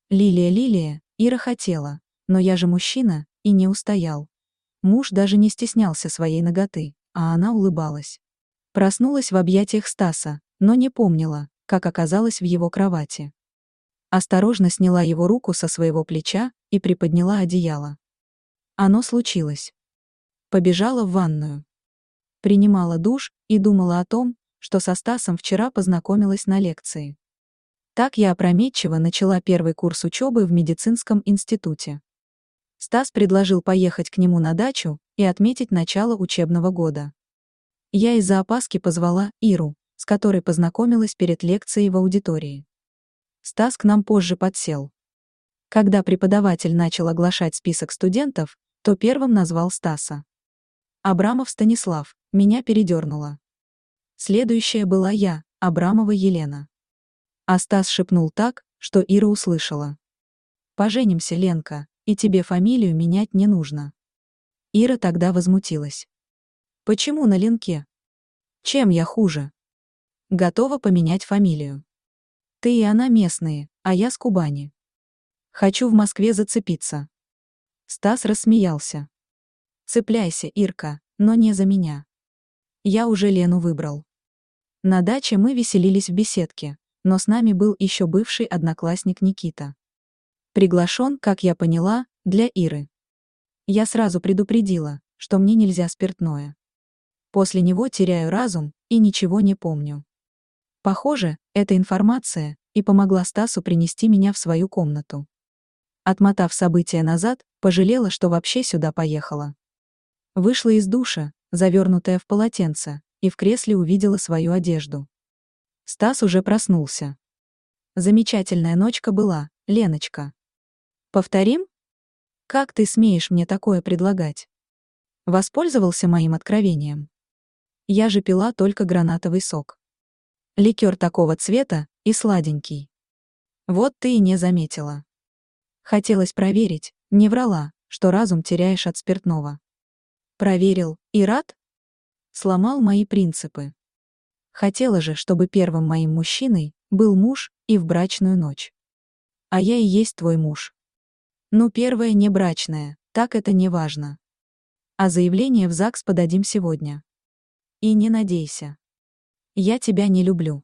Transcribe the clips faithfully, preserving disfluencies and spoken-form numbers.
Лилия, Лилия, Ира хотела, но я же мужчина, и не устоял. Муж даже не стеснялся своей наготы, а она улыбалась. Проснулась в объятиях Стаса, но не помнила, как оказалась в его кровати. Осторожно сняла его руку со своего плеча и приподняла одеяло. Оно случилось. Побежала в ванную. Принимала душ и думала о том, что со Стасом вчера познакомилась на лекции. Так я опрометчиво начала первый курс учебы в медицинском институте. Стас предложил поехать к нему на дачу и отметить начало учебного года. Я из-за опаски позвала Иру, с которой познакомилась перед лекцией в аудитории. Стас к нам позже подсел. Когда преподаватель начал оглашать список студентов, то первым назвал Стаса. Абрамов Станислав, меня передернуло. Следующая была я, Абрамова Елена. А Стас шепнул так, что Ира услышала. «Поженимся, Ленка, и тебе фамилию менять не нужно». Ира тогда возмутилась. «Почему на Ленке? Чем я хуже? Готова поменять фамилию. Ты и она местные, а я с Кубани. Хочу в Москве зацепиться». Стас рассмеялся. «Цепляйся, Ирка, но не за меня. Я уже Лену выбрал». На даче мы веселились в беседке, но с нами был еще бывший одноклассник Никита. Приглашен, как я поняла, для Иры. Я сразу предупредила, что мне нельзя спиртное. После него теряю разум и ничего не помню. Похоже, эта информация и помогла Стасу принести меня в свою комнату. Отмотав события назад, пожалела, что вообще сюда поехала. Вышла из душа, завернутая в полотенце, и в кресле увидела свою одежду. Стас уже проснулся. Замечательная ночка была, Леночка. Повторим? Как ты смеешь мне такое предлагать? Воспользовался моим откровением? Я же пила только гранатовый сок. Ликер такого цвета и сладенький. Вот ты и не заметила. Хотелось проверить, не врала, что разум теряешь от спиртного. Проверил и рад? Сломал мои принципы. Хотела же, чтобы первым моим мужчиной был муж и в брачную ночь. А я и есть твой муж. Ну, первое не брачное, так это не важно. А заявление в ЗАГС подадим сегодня. И не надейся. Я тебя не люблю.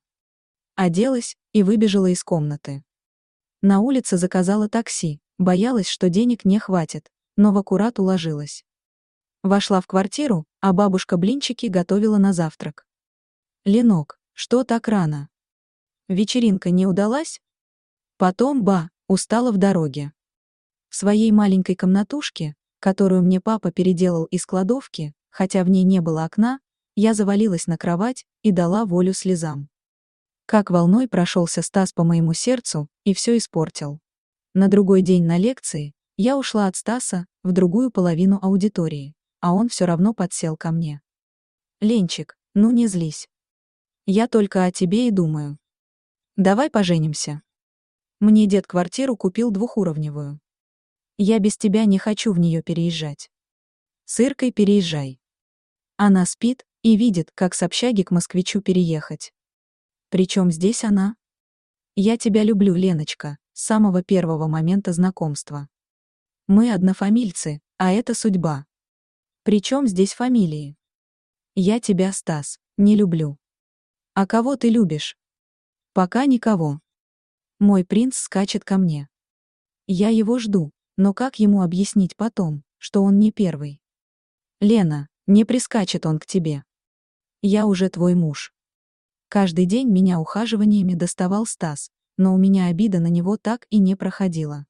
Оделась и выбежала из комнаты. На улице заказала такси, боялась, что денег не хватит, но в аккурат уложилась. Вошла в квартиру, а бабушка блинчики готовила на завтрак. «Ленок, что так рано? Вечеринка не удалась?» Потом, ба, устала в дороге. В своей маленькой комнатушке, которую мне папа переделал из кладовки, хотя в ней не было окна, я завалилась на кровать и дала волю слезам. Как волной прошелся Стас по моему сердцу и все испортил. На другой день на лекции я ушла от Стаса в другую половину аудитории, а он все равно подсел ко мне. «Ленчик, ну не злись. Я только о тебе и думаю. Давай поженимся. Мне дед квартиру купил двухуровневую. Я без тебя не хочу в нее переезжать. С Иркой переезжай. Она спит и видит, как с общаги к москвичу переехать. Причем здесь она? Я тебя люблю, Леночка, с самого первого момента знакомства. Мы однофамильцы, а это судьба. Причем здесь фамилии? Я тебя, Стас, не люблю. А кого ты любишь? Пока никого. Мой принц скачет ко мне. Я его жду, но как ему объяснить потом, что он не первый? Лена, не прискачет он к тебе. Я уже твой муж. Каждый день меня ухаживаниями доставал Стас, но у меня обида на него так и не проходила.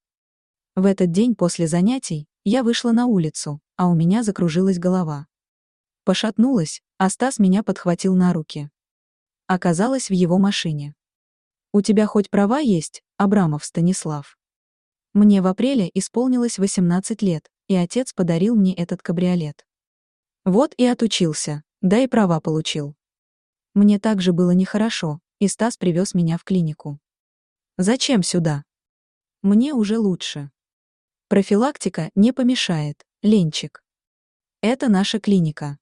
В этот день после занятий я вышла на улицу, а у меня закружилась голова. Пошатнулась, а Стас меня подхватил на руки. Оказалась в его машине. «У тебя хоть права есть, Абрамов Станислав?» Мне в апреле исполнилось восемнадцать лет, и отец подарил мне этот кабриолет. Вот и отучился, да и права получил. Мне также было нехорошо, и Стас привез меня в клинику. «Зачем сюда?» «Мне уже лучше. Профилактика не помешает, Ленчик. Это наша клиника.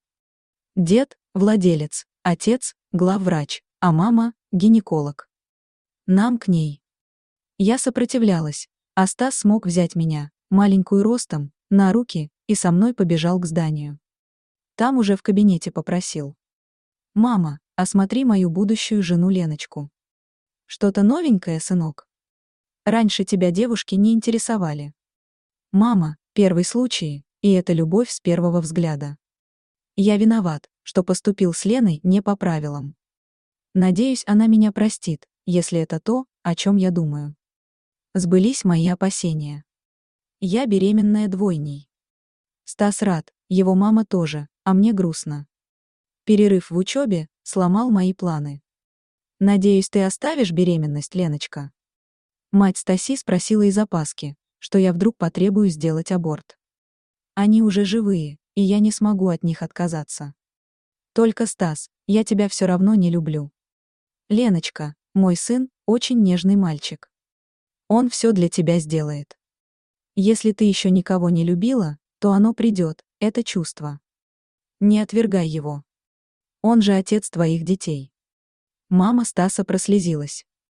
Дед – владелец, отец – главврач, а мама – гинеколог. Нам к ней». Я сопротивлялась, А Стас смог взять меня, маленькую ростом, на руки и со мной побежал к зданию. Там уже в кабинете попросил: «Мама, осмотри мою будущую жену Леночку. Что-то новенькое, сынок? Раньше тебя девушки не интересовали». «Мама, первый случай, и это любовь с первого взгляда. Я виноват, что поступил с Леной не по правилам. Надеюсь, она меня простит, если это то, о чем я думаю». Сбылись мои опасения. Я беременная двойней. Стас рад, его мама тоже, а мне грустно. Перерыв в учебе сломал мои планы. «Надеюсь, ты оставишь беременность, Леночка?» Мать Стаси спросила из опаски, что я вдруг потребую сделать аборт. Они уже живые, и я не смогу от них отказаться. Только, Стас, я тебя все равно не люблю. Леночка, мой сын, очень нежный мальчик. Он все для тебя сделает. Если ты еще никого не любила, то оно придет, это чувство. Не отвергай его. Он же отец твоих детей. Мама Стаса прослезилась.